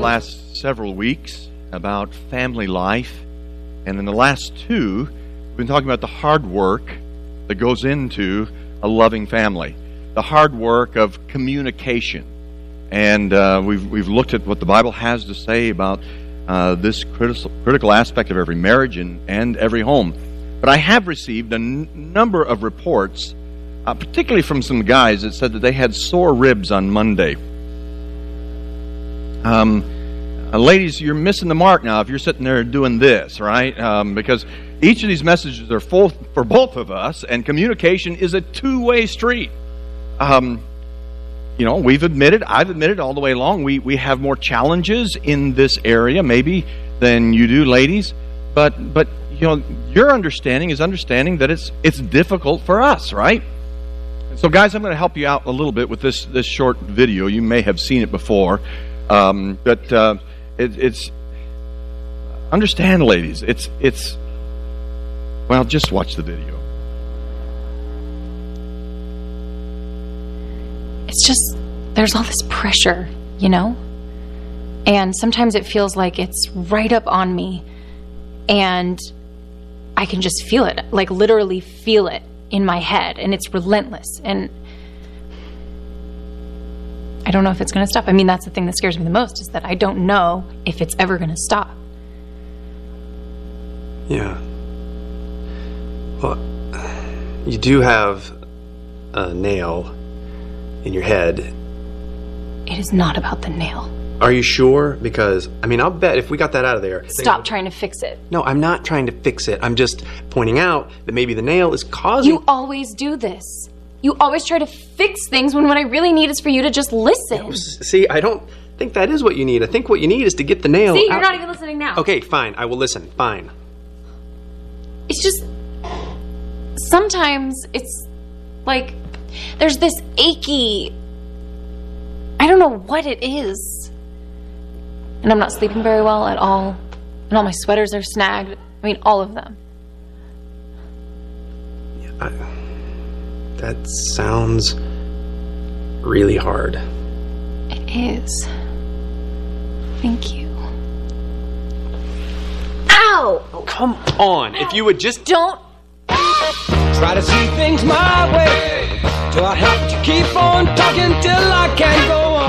last several weeks about family life, and in the last two, we've been talking about the hard work that goes into a loving family, the hard work of communication. And we've looked at what the Bible has to say about this critical aspect of every marriage and every home. But I have received a number of reports, particularly from some guys that said that they had sore ribs on Monday. Ladies, you're missing the mark now if you're sitting there doing this, right? Because each of these messages are full for both of us, and communication is a two-way street. I've admitted all the way along, we have more challenges in this area maybe than you do, ladies. But your understanding is understanding that it's difficult for us, right? And so, guys, I'm going to help you out a little bit with this short video. You may have seen it before, but it's understand, ladies. It's well, just watch the video. It's just, there's all this pressure, and sometimes it feels like it's right up on me, and I can just feel it, like literally feel it in my head, and it's relentless, and I don't know if it's going to stop. I mean, that's the thing that scares me the most, is that I don't know if it's ever going to stop. Yeah. Well, you do have a nail in your head. It is not about the nail. Are you sure? Because, I'll bet if we got that out of there... Stop trying to fix it. No, I'm not trying to fix it. I'm just pointing out that maybe the nail is causing... You always do this. You always try to fix things when what I really need is for you to just listen. See, I don't think that is what you need. I think what you need is to get the nail See, out. you're not even listening now. Okay, fine. I will listen. Fine. It's just... Sometimes it's like... There's this achy... I don't know what it is. And I'm not sleeping very well at all. And all my sweaters are snagged. All of them. Yeah, that sounds really hard. It is. Thank you. Ow! Oh, come on. If you would just... Don't... Try to see things my way. Do I have to keep on talking till I can't go on?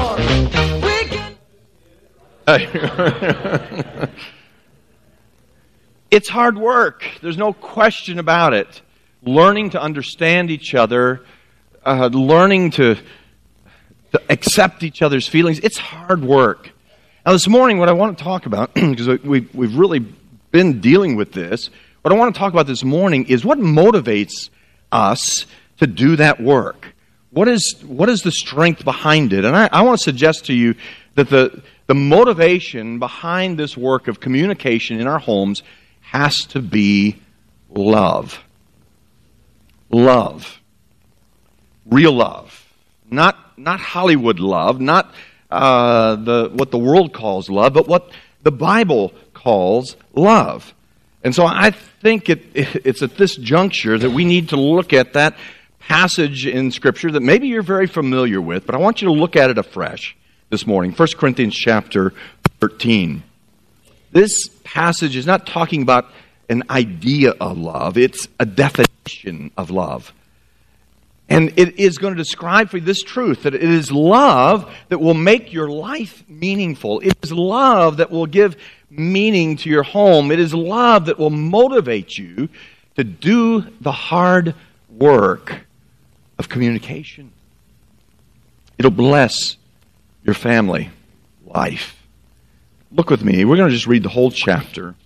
It's hard work. There's no question about it. Learning to understand each other, learning to accept each other's feelings. It's hard work. Now, this morning, what I want to talk about, because we've really been dealing with this, what I want to talk about this morning is what motivates us to do that work. What is the strength behind it? And I want to suggest to you that the motivation behind this work of communication in our homes has to be love. Love. Real love. Not Hollywood love, not what the world calls love, but what the Bible calls love. And so I think it's at this juncture that we need to look at that passage in Scripture that maybe you're very familiar with, but I want you to look at it afresh this morning. 1 Corinthians chapter 13. This passage is not talking about an idea of love. It's a definition of love. And it is going to describe for you this truth, that it is love that will make your life meaningful. It is love that will give meaning to your home. It is love that will motivate you to do the hard work of communication. It'll bless your family life. Look with me. We're going to just read the whole chapter.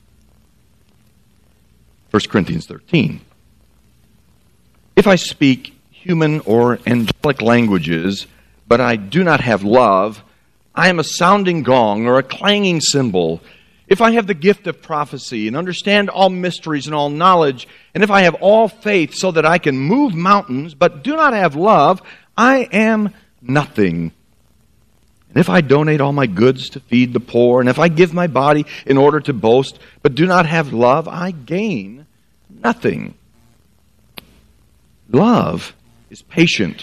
1 Corinthians 13. If I speak human or angelic languages, but I do not have love, I am a sounding gong or a clanging cymbal. If I have the gift of prophecy and understand all mysteries and all knowledge, and if I have all faith so that I can move mountains, but do not have love, I am nothing. And if I donate all my goods to feed the poor, and if I give my body in order to boast, but do not have love, I gain nothing. Love is patient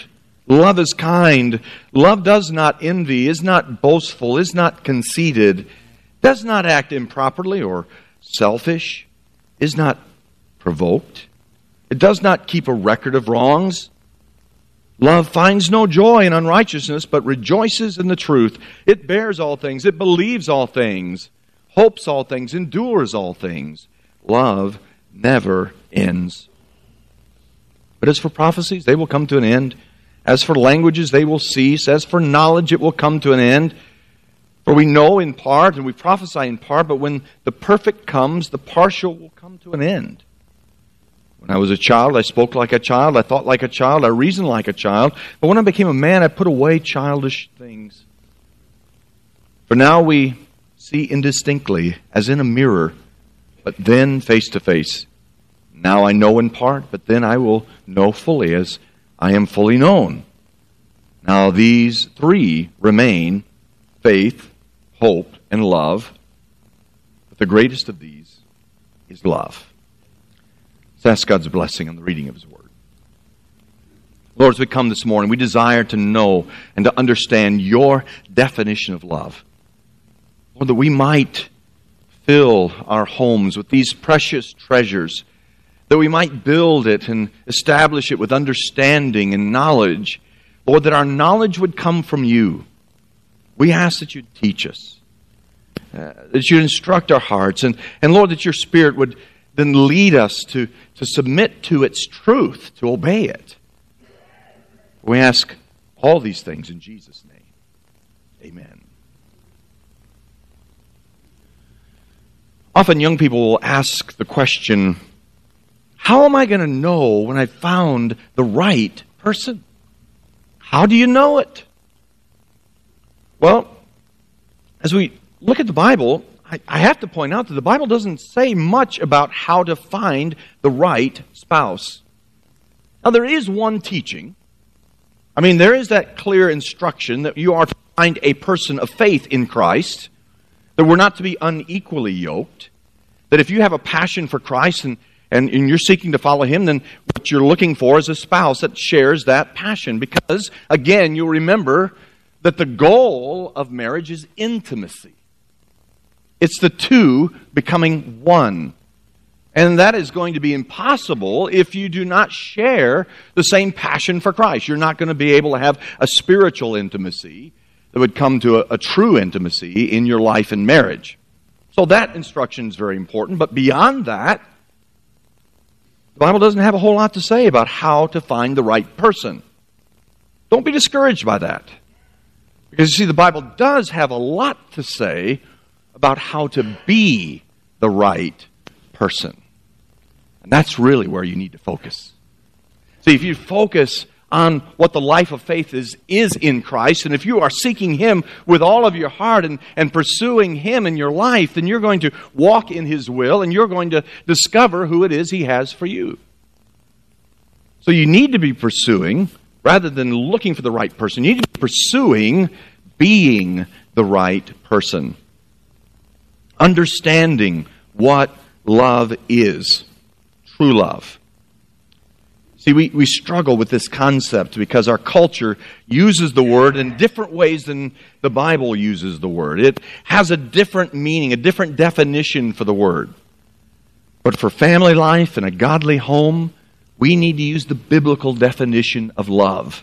Love is kind. Love does not envy, is not boastful, is not conceited, does not act improperly or selfish, is not provoked. It does not keep a record of wrongs. Love finds no joy in unrighteousness, but rejoices in the truth. It bears all things. It believes all things, hopes all things, endures all things. Love never ends. But as for prophecies, they will come to an end. As for languages, they will cease. As for knowledge, it will come to an end. For we know in part, and we prophesy in part, but when the perfect comes, the partial will come to an end. When I was a child, I spoke like a child, I thought like a child, I reasoned like a child. But when I became a man, I put away childish things. For now we see indistinctly, as in a mirror, but then face to face. Now I know in part, but then I will know fully, as I am fully known. Now these three remain: faith, hope, and love. But the greatest of these is love. Let's ask God's blessing on the reading of His Word. Lord, as we come this morning, we desire to know and to understand Your definition of love. Lord, that we might fill our homes with these precious treasures, that we might build it and establish it with understanding and knowledge. Lord, that our knowledge would come from You. We ask that You'd teach us, that You'd instruct our hearts, and Lord, that Your Spirit would then lead us to submit to its truth, to obey it. We ask all these things in Jesus' name. Amen. Often young people will ask the question, how am I going to know when I've found the right person? How do you know it? Well, as we look at the Bible, I have to point out that the Bible doesn't say much about how to find the right spouse. Now, there is one teaching. I mean, there is that clear instruction that you are to find a person of faith in Christ, that we're not to be unequally yoked, that if you have a passion for Christ and you're seeking to follow Him, then what you're looking for is a spouse that shares that passion. Because, again, you'll remember that the goal of marriage is intimacy. It's the two becoming one. And that is going to be impossible if you do not share the same passion for Christ. You're not going to be able to have a spiritual intimacy that would come to a true intimacy in your life and marriage. So that instruction is very important. But beyond that, the Bible doesn't have a whole lot to say about how to find the right person. Don't be discouraged by that. Because you see, the Bible does have a lot to say about how to be the right person. And that's really where you need to focus. See, if you focus on what the life of faith is in Christ, and if you are seeking Him with all of your heart and pursuing Him in your life, then you're going to walk in His will and you're going to discover who it is He has for you. So you need to be pursuing, rather than looking for the right person, you need to be pursuing being the right person. Understanding what love is. True love. See, we struggle with this concept because our culture uses the word in different ways than the Bible uses the word. It has a different meaning, a different definition for the word. But for family life and a godly home, we need to use the biblical definition of love.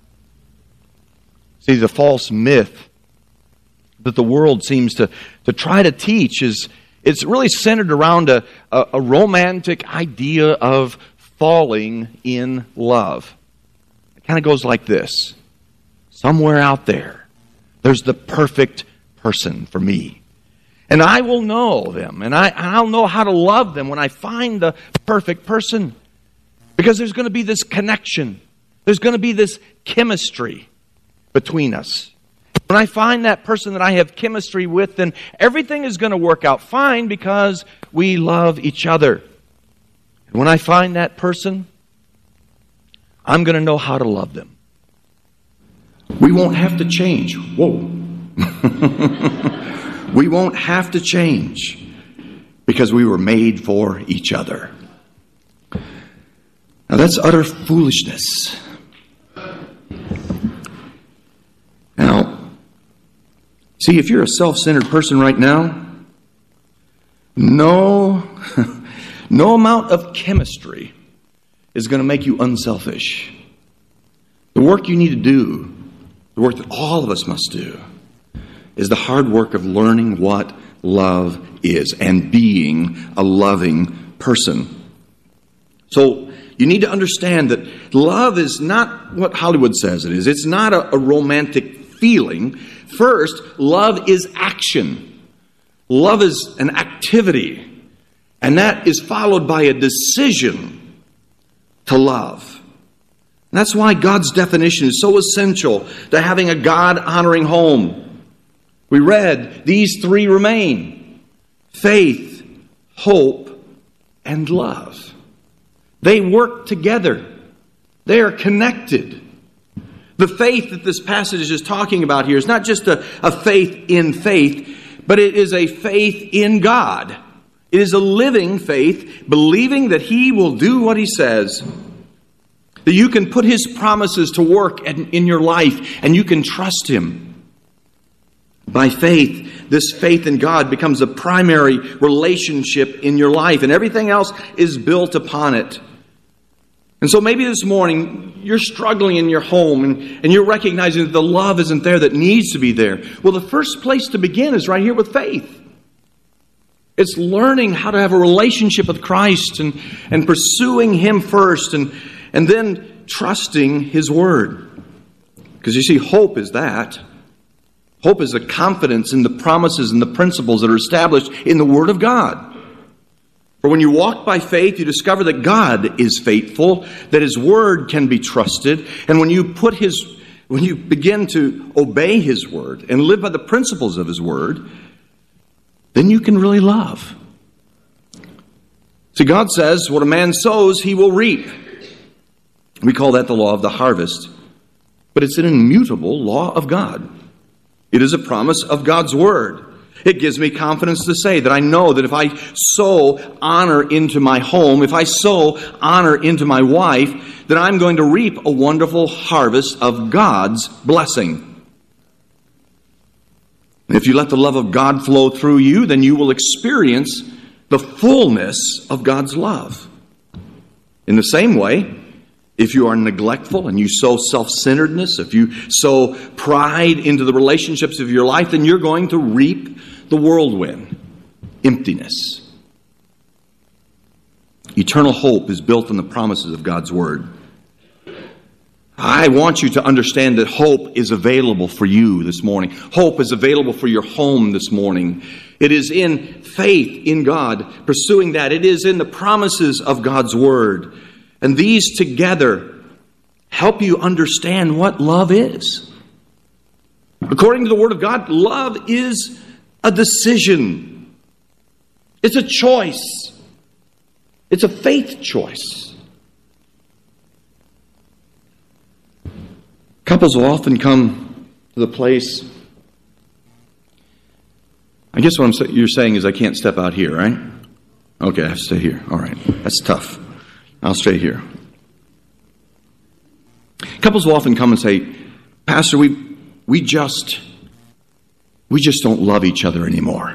See, the false myth that the world seems to try to teach it's really centered around a romantic idea of falling in love. It kind of goes like this. Somewhere out there's the perfect person for me. And I will know them, and I'll know how to love them when I find the perfect person. Because there's going to be this connection. There's going to be this chemistry between us. When I find that person that I have chemistry with, then everything is going to work out fine because we love each other. And when I find that person, I'm going to know how to love them. We won't have to change. Whoa. We won't have to change because we were made for each other. Now that's utter foolishness. See, if you're a self-centered person right now, no amount of chemistry is going to make you unselfish. The work you need to do, the work that all of us must do, is the hard work of learning what love is and being a loving person. So you need to understand that love is not what Hollywood says it is. It's not a romantic feeling. First, love is action. Love is an activity. And that is followed by a decision to love. And that's why God's definition is so essential to having a God-honoring home. We read, these three remain: faith, hope, and love. They work together. They are connected. The faith that this passage is talking about here is not just a faith in faith, but it is a faith in God. It is a living faith, believing that He will do what He says. That you can put His promises to work in your life and you can trust Him. By faith, this faith in God becomes a primary relationship in your life, and everything else is built upon it. And so maybe this morning you're struggling in your home and you're recognizing that the love isn't there that needs to be there. Well, the first place to begin is right here with faith. It's learning how to have a relationship with Christ and pursuing Him first and then trusting His Word. Because you see, hope is that. Hope is a confidence in the promises and the principles that are established in the Word of God. For when you walk by faith, you discover that God is faithful, that His Word can be trusted, and when you begin to obey His Word and live by the principles of His Word, then you can really love. See, God says, what a man sows, he will reap. We call that the law of the harvest, but it's an immutable law of God. It is a promise of God's Word. It gives me confidence to say that I know that if I sow honor into my home, if I sow honor into my wife, that I'm going to reap a wonderful harvest of God's blessing. And if you let the love of God flow through you, then you will experience the fullness of God's love. In the same way, if you are neglectful and you sow self-centeredness, if you sow pride into the relationships of your life, then you're going to reap the whirlwind, emptiness. Eternal hope is built on the promises of God's Word. I want you to understand that hope is available for you this morning. Hope is available for your home this morning. It is in faith in God, pursuing that. It is in the promises of God's Word. And these together help you understand what love is. According to the Word of God, love is a decision. It's a choice. It's a faith choice. Couples will often come to the place. I guess what you're saying is I can't step out here, right? Okay, I have to stay here. All right. That's tough. I'll stay here. Couples will often come and say, Pastor, we just don't love each other anymore.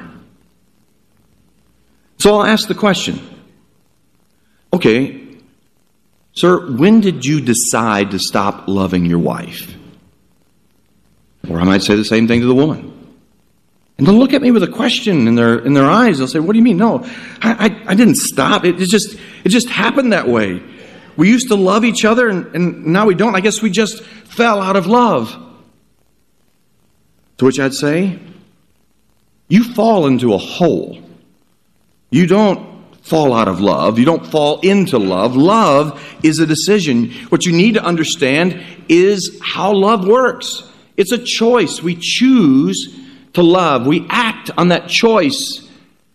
So I'll ask the question, okay, sir, when did you decide to stop loving your wife? Or I might say the same thing to the woman. And they'll look at me with a question in their eyes. They'll say, what do you mean? No, I didn't stop. It just happened that way. We used to love each other and now we don't. I guess we just fell out of love. To which I'd say, you fall into a hole. You don't fall out of love. You don't fall into love. Love is a decision. What you need to understand is how love works. It's a choice. We choose to love. We act on that choice.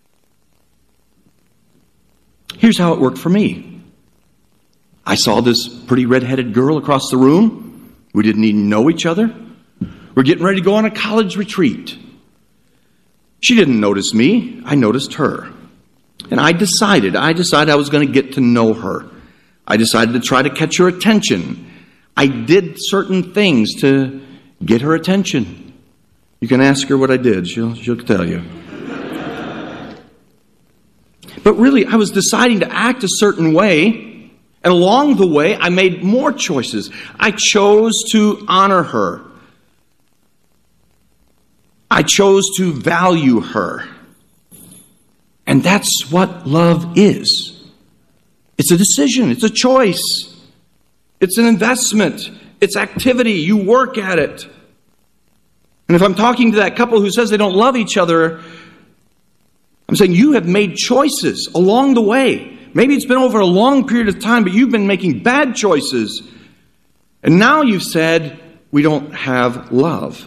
Here's how it worked for me. I saw this pretty red-headed girl across the room. We didn't even know each other. We're getting ready to go on a college retreat. She didn't notice me. I noticed her. And I decided I was going to get to know her. I decided to try to catch her attention. I did certain things to get her attention. You can ask her what I did. She'll tell you. But really, I was deciding to act a certain way, and along the way, I made more choices. I chose to honor her. I chose to value her. And that's what love is. It's a decision. It's a choice. It's an investment. It's activity. You work at it. And if I'm talking to that couple who says they don't love each other, I'm saying you have made choices along the way. Maybe it's been over a long period of time, but you've been making bad choices. And now you've said, we don't have love.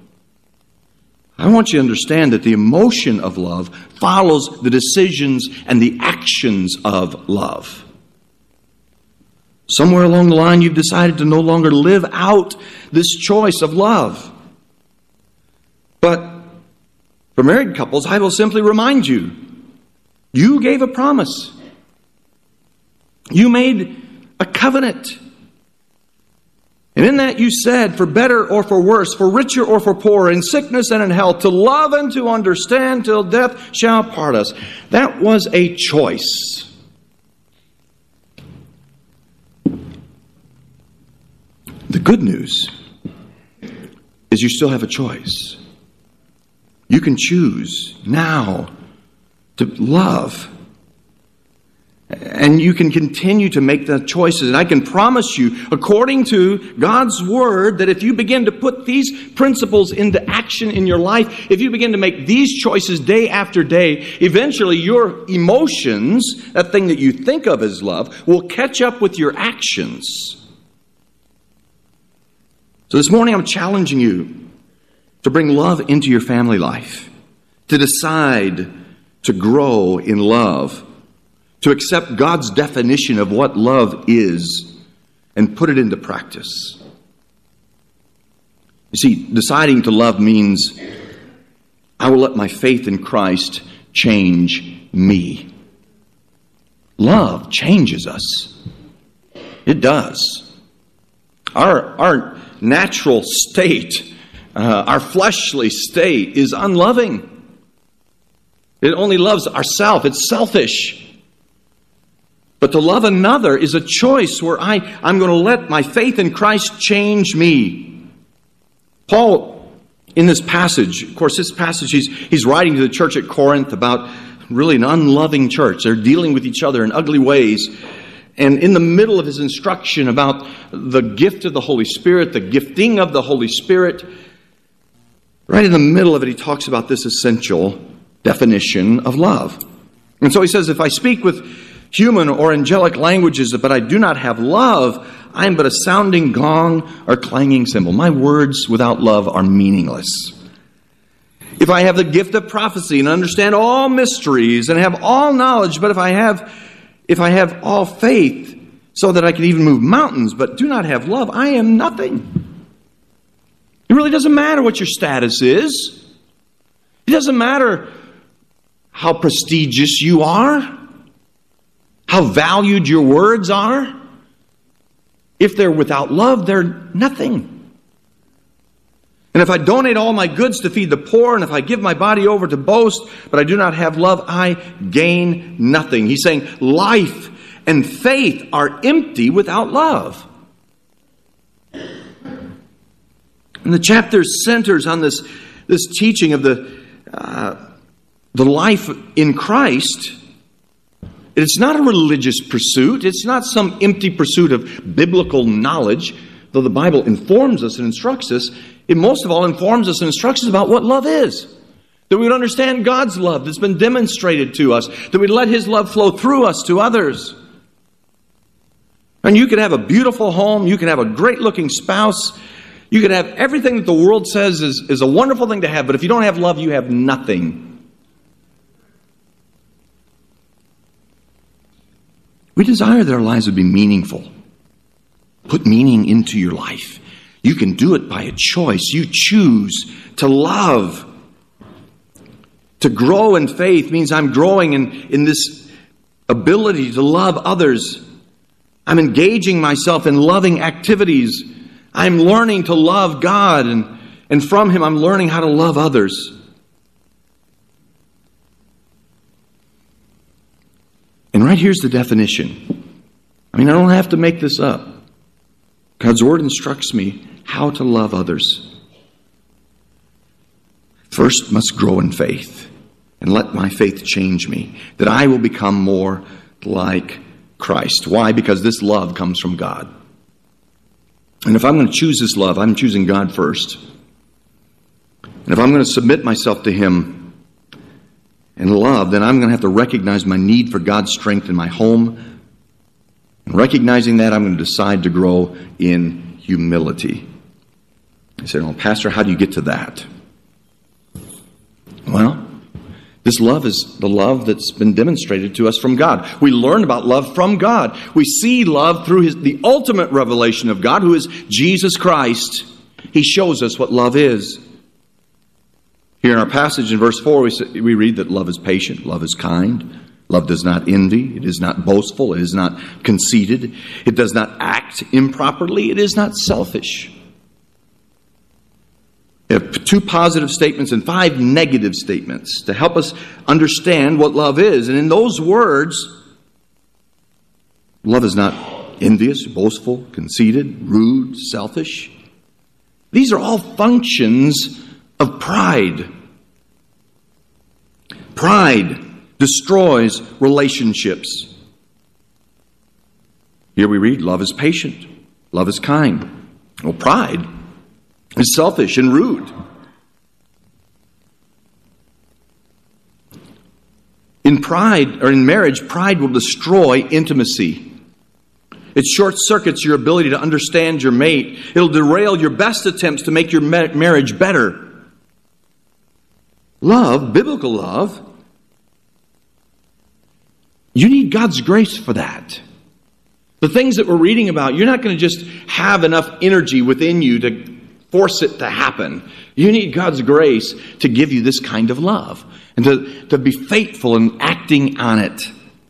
I want you to understand that the emotion of love follows the decisions and the actions of love. Somewhere along the line, you've decided to no longer live out this choice of love. But for married couples, I will simply remind you, you gave a promise. You made a covenant. And in that you said, for better or for worse, for richer or for poorer, in sickness and in health, to love and to understand till death shall part us. That was a choice. The good news is you still have a choice. You can choose now to love. And you can continue to make the choices. And I can promise you, according to God's Word, that if you begin to put these principles into action in your life, if you begin to make these choices day after day, eventually your emotions, that thing that you think of as love, will catch up with your actions. So this morning I'm challenging you to bring love into your family life, to decide to grow in love, to accept God's definition of what love is and put it into practice. You see, deciding to love means I will let my faith in Christ change me. Love changes us. It does. Our natural state, our fleshly state is unloving. It only loves ourselves. It's selfish. But to love another is a choice where I'm going to let my faith in Christ change me. Paul, in this passage, of course, this passage, he's writing to the church at Corinth about really an unloving church. They're dealing with each other in ugly ways. And in the middle of his instruction about the gift of the Holy Spirit, the gifting of the Holy Spirit, right in the middle of it, he talks about this essential definition of love. And so he says, if I speak with human or angelic languages, but I do not have love, I am but a sounding gong or clanging cymbal. My words without love are meaningless. If I have the gift of prophecy and understand all mysteries and have all knowledge, but if I have all faith so that I can even move mountains, but do not have love, I am nothing. It really doesn't matter what your status is. It doesn't matter how prestigious you are, how valued your words are. If they're without love, they're nothing. And if I donate all my goods to feed the poor, and if I give my body over to boast, but I do not have love, I gain nothing. He's saying life and faith are empty without love. And the chapter centers on this teaching of the life in Christ. It's not a religious pursuit. It's not some empty pursuit of biblical knowledge, though the Bible informs us and instructs us. It most of all informs us and instructs us about what love is. That we would understand God's love that's been demonstrated to us. That we'd let His love flow through us to others. And you can have a beautiful home. You can have a great-looking spouse. You can have everything that the world says is a wonderful thing to have. But if you don't have love, you have nothing. We desire that our lives would be meaningful. Put meaning into your life. You can do it by a choice. You choose to love. To grow in faith means I'm growing in this ability to love others. I'm engaging myself in loving activities. I'm learning to love God and And from him, I'm learning how to love others. And right here's the definition. I mean, I don't have to make this up. God's Word instructs me how to love others. First, must grow in faith and let my faith change me, that I will become more like Christ. Why? Because this love comes from God. And if I'm going to choose this love, I'm choosing God first. And if I'm going to submit myself to Him and love, then I'm going to have to recognize my need for God's strength in my home. And recognizing that, I'm going to decide to grow in humility. I said, well, Pastor, how do you get to that? Well, this love is the love that's been demonstrated to us from God. We learn about love from God. We see love through the ultimate revelation of God, who is Jesus Christ. He shows us what love is. Here in our passage in verse 4, we read that love is patient, love is kind, love does not envy, it is not boastful, it is not conceited, it does not act improperly, it is not selfish. We have 2 positive statements and 5 negative statements to help us understand what love is. And in those words, love is not envious, boastful, conceited, rude, selfish. These are all functions of pride. Pride destroys relationships. Here we read, love is patient, love is kind. Well, pride is selfish and rude. In pride, or in marriage, pride will destroy intimacy. It short circuits your ability to understand your mate. It'll derail your best attempts to make your marriage better. Love, biblical love, you need God's grace for that. The things that we're reading about, you're not going to just have enough energy within you to force it to happen. You need God's grace to give you this kind of love and to be faithful in acting on it.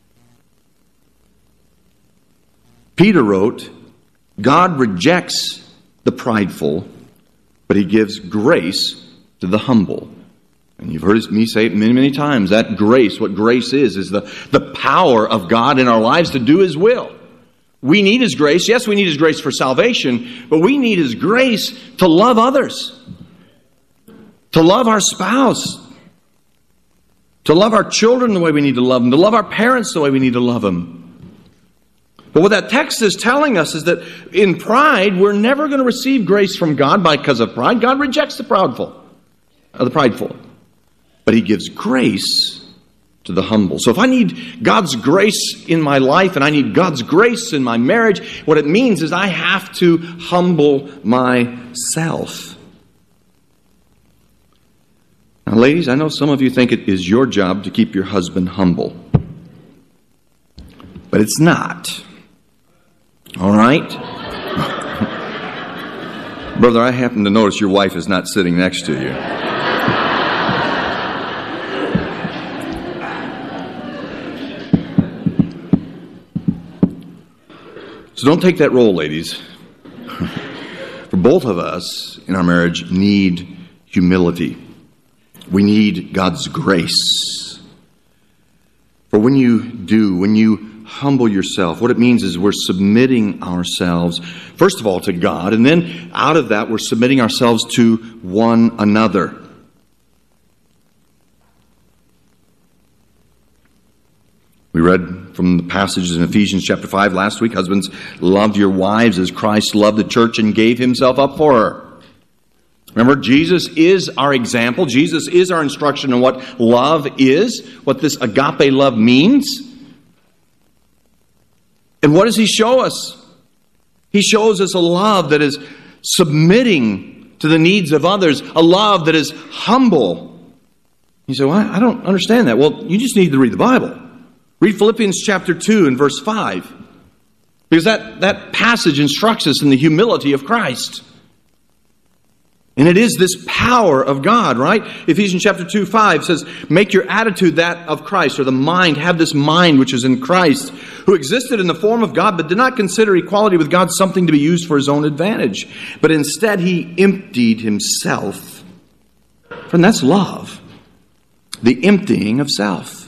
Peter wrote, God rejects the prideful, but He gives grace to the humble. And you've heard me say it many, many times. That grace, what grace is the power of God in our lives to do His will. We need His grace. Yes, we need His grace for salvation, but we need His grace to love others, to love our spouse, to love our children the way we need to love them, to love our parents the way we need to love them. But what that text is telling us is that in pride, we're never going to receive grace from God because of pride. God rejects the prideful. But He gives grace to the humble. So if I need God's grace in my life and I need God's grace in my marriage, what it means is I have to humble myself. Now, ladies, I know some of you think it is your job to keep your husband humble. But it's not. All right? Brother, I happen to notice your wife is not sitting next to you. So don't take that role, ladies. For both of us in our marriage need humility. We need God's grace. For when you humble yourself, what it means is we're submitting ourselves, first of all, to God, and then out of that, we're submitting ourselves to one another. We read from the passages in Ephesians chapter 5 last week, husbands, love your wives as Christ loved the church and gave Himself up for her. Remember, Jesus is our example. Jesus is our instruction on what love is, what this agape love means. And what does He show us? He shows us a love that is submitting to the needs of others, a love that is humble. You say, well, I don't understand that. Well, you just need to read the Bible. Read Philippians chapter 2 and verse 5. Because that passage instructs us in the humility of Christ. And it is this power of God, right? Ephesians chapter 2:5 says, make your attitude that of Christ, or the mind, have this mind which is in Christ, who existed in the form of God, but did not consider equality with God something to be used for his own advantage. But instead he emptied himself. And that's love. The emptying of self.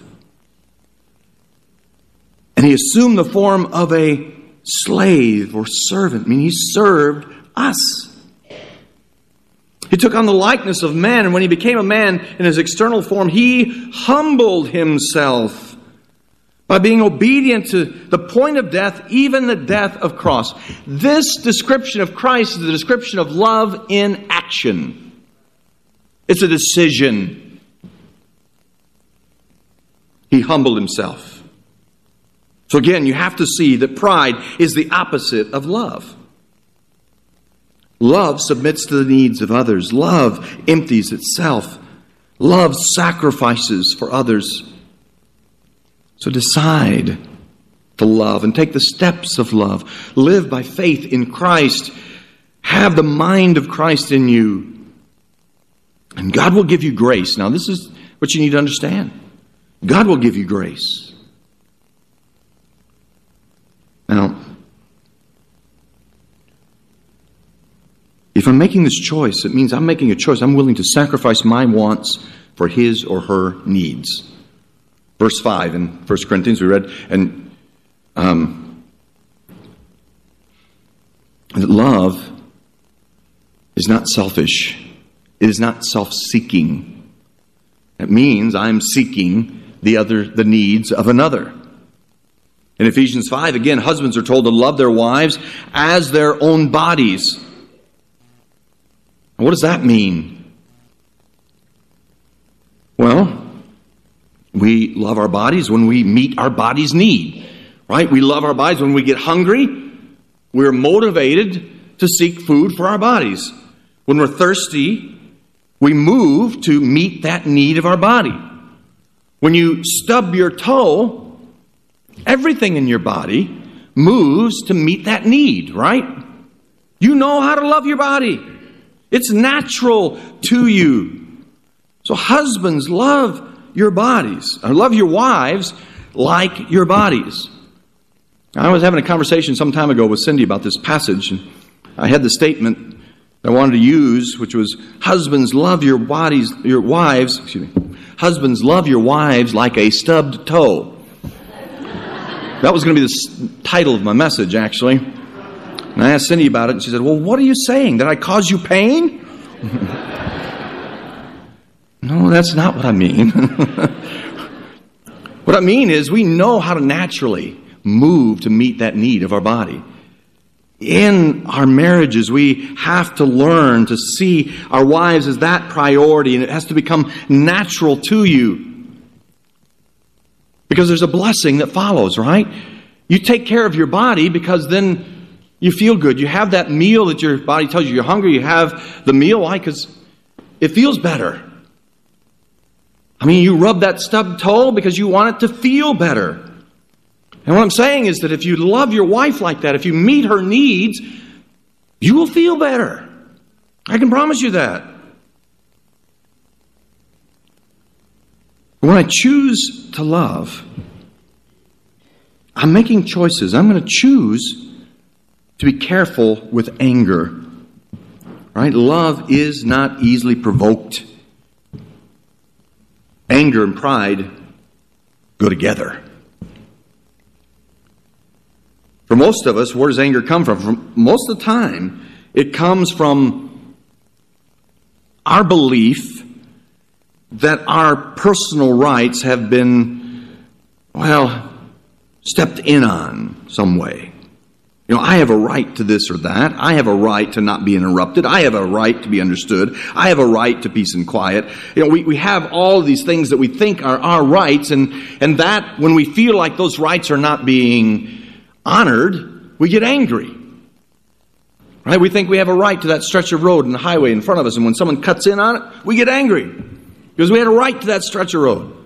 And he assumed the form of a slave or servant. I mean, he served us. He took on the likeness of man, and when he became a man in his external form, he humbled himself by being obedient to the point of death, even the death of cross. This description of Christ is the description of love in action. It's a decision. He humbled himself. So again, you have to see that pride is the opposite of love. Love submits to the needs of others. Love empties itself. Love sacrifices for others. So decide to love and take the steps of love. Live by faith in Christ. Have the mind of Christ in you. And God will give you grace. Now, this is what you need to understand. God will give you grace. Now, if I'm making this choice, it means I'm making a choice. I'm willing to sacrifice my wants for his or her needs. Verse 5 in 1 Corinthians we read, and that love is not selfish. It is not self-seeking. It means I'm seeking the needs of another. In Ephesians 5, again, husbands are told to love their wives as their own bodies. What does that mean? Well, we love our bodies when we meet our body's need, right? We love our bodies when we get hungry. We're motivated to seek food for our bodies. When we're thirsty, we move to meet that need of our body. When you stub your toe, everything in your body moves to meet that need, right? You know how to love your body. It's natural to you. So husbands, love your bodies. Or love your wives like your bodies. I was having a conversation some time ago with Cindy about this passage, and I had the statement I wanted to use, which was, husbands, love your wives, husbands, love your wives like a stubbed toe. That was going to be the title of my message, actually. And I asked Cindy about it, and she said, well, what are you saying? Did I cause you pain? No, that's not what I mean. What I mean is we know how to naturally move to meet that need of our body. In our marriages, we have to learn to see our wives as that priority, and it has to become natural to you. Because there's a blessing that follows, right? You take care of your body because then you feel good. You have that meal that your body tells you you're hungry. You have the meal. Why? Because it feels better. I mean, you rub that stubbed toe because you want it to feel better. And what I'm saying is that if you love your wife like that, if you meet her needs, you will feel better. I can promise you that. When I choose to love, I'm making choices. I'm going to choose to be careful with anger. Right? Love is not easily provoked. Anger and pride go together. For most of us, where does anger come from? Most of the time, it comes from our belief that our personal rights have been, stepped in on some way. You know, I have a right to this or that. I have a right to not be interrupted. I have a right to be understood. I have a right to peace and quiet. You know, we have all of these things that we think are our rights, and that when we feel like those rights are not being honored, we get angry. Right? We think we have a right to that stretch of road and the highway in front of us, and when someone cuts in on it, we get angry because we had a right to that stretch of road.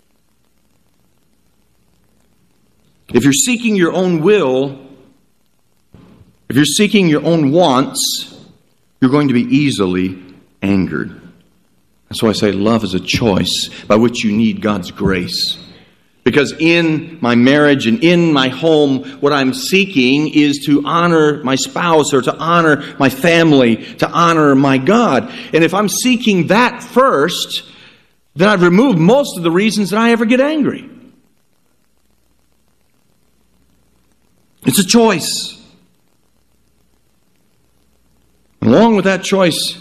If you're seeking your own will, if you're seeking your own wants, you're going to be easily angered. That's why I say love is a choice by which you need God's grace. Because in my marriage and in my home, what I'm seeking is to honor my spouse or to honor my family, to honor my God. And if I'm seeking that first, then I've removed most of the reasons that I ever get angry. It's a choice. Along with that choice,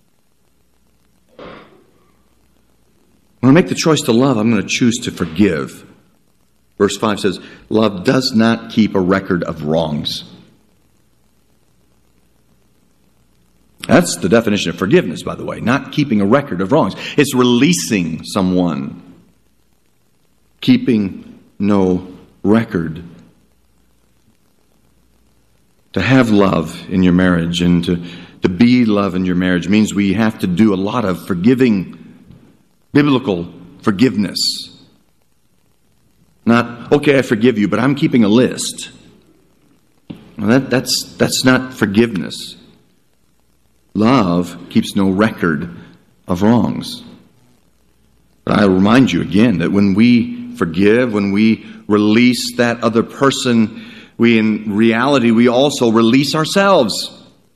when I make the choice to love, I'm going to choose to forgive. Verse 5 says, love does not keep a record of wrongs. That's the definition of forgiveness, by the way. Not keeping a record of wrongs. It's releasing someone. Keeping no record. To have love in your marriage and to be love in your marriage means we have to do a lot of forgiving, biblical forgiveness. Not, okay, I forgive you, but I'm keeping a list. Well, that's not forgiveness. Love keeps no record of wrongs. But I remind you again that when we forgive, when we release that other person, in reality, we also release ourselves.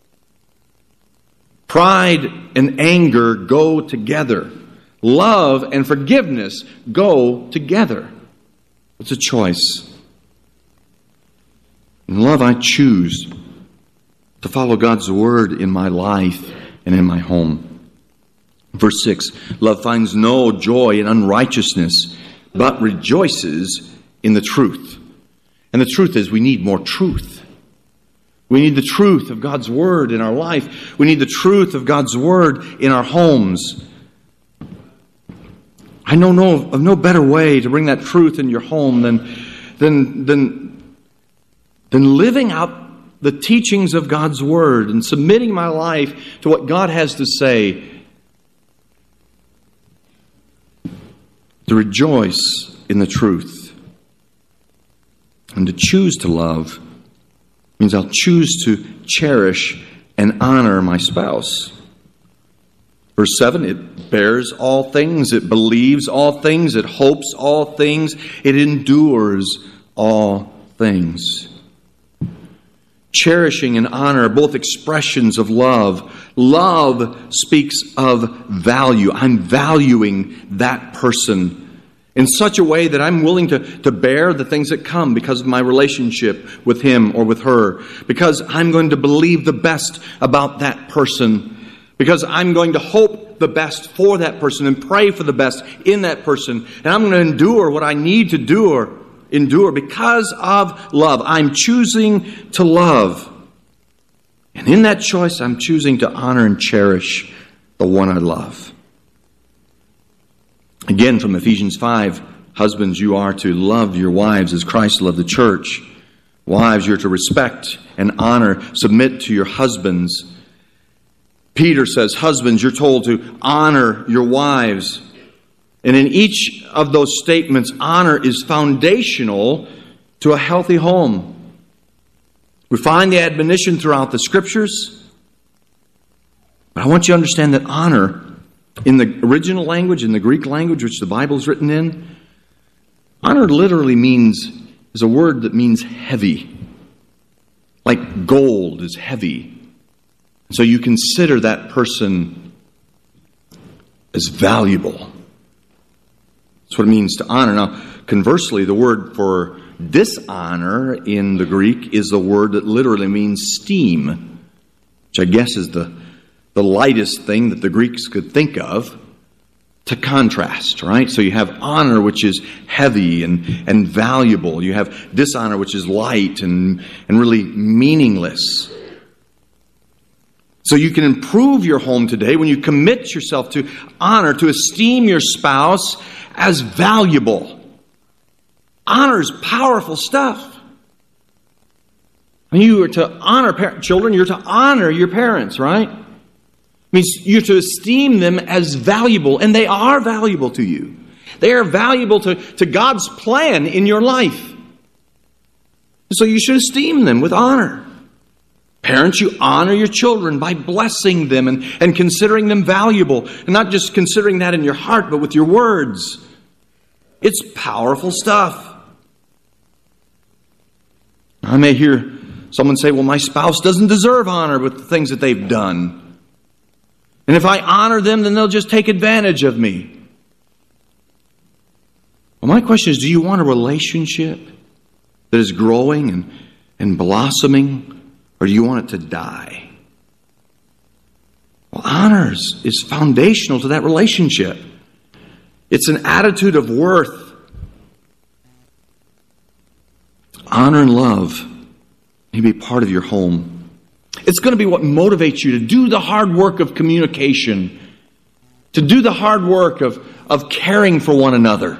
Pride and anger go together. Love and forgiveness go together. It's a choice. In love, I choose to follow God's word in my life and in my home. Verse 6, love finds no joy in unrighteousness, but rejoices in the truth. And the truth is, we need more truth. We need the truth of God's word in our life. We need the truth of God's word in our homes. I know of no better way to bring that truth in your home than living out the teachings of God's word and submitting my life to what God has to say. To rejoice in the truth. And to choose to love means I'll choose to cherish and honor my spouse. Verse 7, it bears all things, it believes all things, it hopes all things, it endures all things. Cherishing and honor are both expressions of love. Love speaks of value. I'm valuing that person in such a way that I'm willing to bear the things that come because of my relationship with him or with her. Because I'm going to believe the best about that person. Because I'm going to hope the best for that person and pray for the best in that person. And I'm going to endure what I need to endure because of love. I'm choosing to love. And in that choice, I'm choosing to honor and cherish the one I love. Again, from Ephesians 5, husbands, you are to love your wives as Christ loved the church. Wives, you're to respect and honor, submit to your husbands. Peter says, husbands, you're told to honor your wives. And in each of those statements, honor is foundational to a healthy home. We find the admonition throughout the Scriptures. But I want you to understand that honor, in the original language, in the Greek language, which the Bible is written in, honor literally is a word that means heavy. Like gold is heavy. So you consider that person as valuable. That's what it means to honor. Now, conversely, the word for dishonor in the Greek is the word that literally means steam, which I guess is the lightest thing that the Greeks could think of to contrast, right? So you have honor, which is heavy and valuable. You have dishonor, which is light and really meaningless. So you can improve your home today when you commit yourself to honor, to esteem your spouse as valuable. Honor is powerful stuff. When you are to honor children, you're to honor your parents, right? It means you're to esteem them as valuable, and they are valuable to you. They are valuable to God's plan in your life. So you should esteem them with honor. Parents, you honor your children by blessing them and considering them valuable. And not just considering that in your heart, but with your words. It's powerful stuff. I may hear someone say, well, my spouse doesn't deserve honor with the things that they've done. And if I honor them, then they'll just take advantage of me. Well, my question is, do you want a relationship that is growing and blossoming? Or do you want it to die? Well, honor is foundational to that relationship. It's an attitude of worth. Honor and love may be part of your home. It's going to be what motivates you to do the hard work of communication, to do the hard work of caring for one another.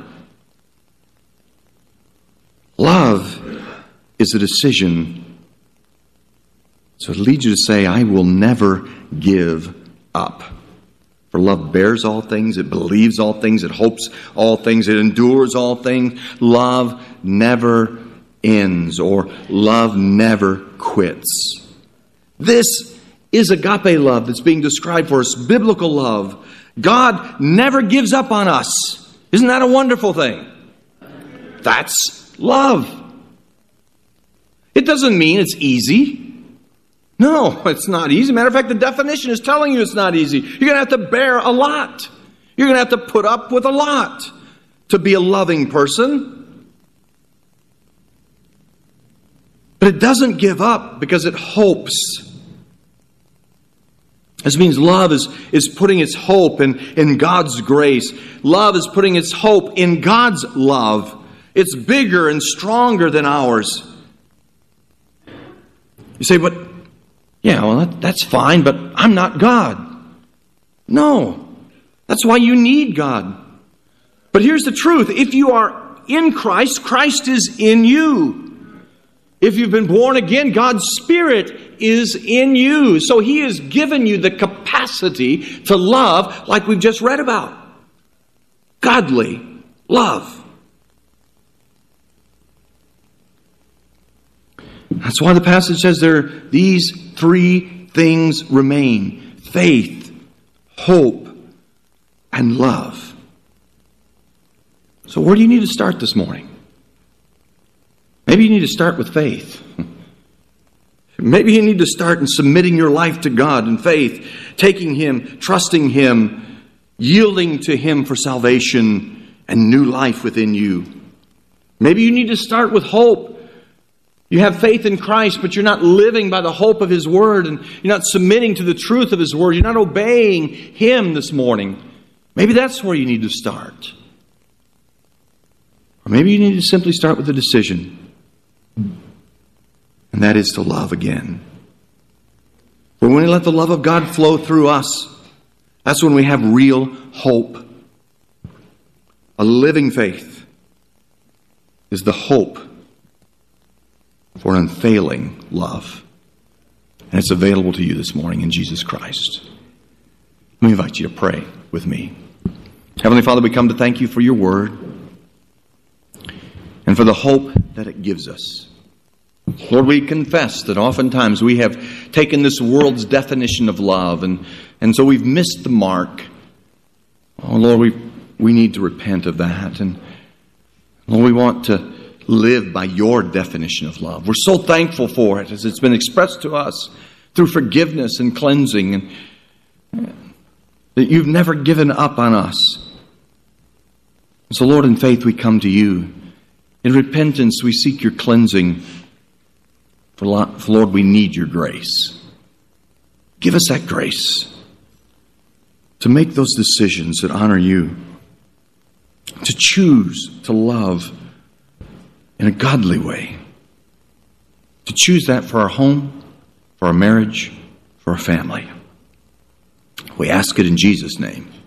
Love is a decision. So it leads you to say, I will never give up. For love bears all things, it believes all things, it hopes all things, it endures all things. Love never ends, or love never quits. This is agape love that's being described for us, biblical love. God never gives up on us. Isn't that a wonderful thing? That's love. It doesn't mean it's easy. No, it's not easy. Matter of fact, the definition is telling you it's not easy. You're going to have to bear a lot. You're going to have to put up with a lot to be a loving person. But it doesn't give up because it hopes. This means love is putting its hope in God's grace. Love is putting its hope in God's love. It's bigger and stronger than ours. You say, but yeah, well, that's fine, but I'm not God. No, that's why you need God. But here's the truth. If you are in Christ, Christ is in you. If you've been born again, God's Spirit is in you. So He has given you the capacity to love like we've just read about. Godly love. That's why the passage says these three things remain: faith, hope, and love. So where do you need to start this morning? Maybe you need to start with faith. Maybe you need to start in submitting your life to God in faith, taking Him, trusting Him, yielding to Him for salvation and new life within you. Maybe you need to start with hope. You have faith in Christ, but you're not living by the hope of His Word, and you're not submitting to the truth of His Word. You're not obeying Him this morning. Maybe that's where you need to start. Or maybe you need to simply start with a decision. And that is to love again. For when we let the love of God flow through us, that's when we have real hope. A living faith is the hope for unfailing love. And it's available to you this morning in Jesus Christ. Let me invite you to pray with me. Heavenly Father, we come to thank you for your word and for the hope that it gives us. Lord, we confess that oftentimes we have taken this world's definition of love and so we've missed the mark. Oh, Lord, we need to repent of that. And Lord, we want to live by your definition of love. We're so thankful for it as it's been expressed to us through forgiveness and cleansing, and that you've never given up on us. And so, Lord, in faith we come to you. In repentance we seek your cleansing. For Lord, we need your grace. Give us that grace to make those decisions that honor you, to choose to love in a godly way, to choose that for our home, for our marriage, for our family. We ask it in Jesus' name.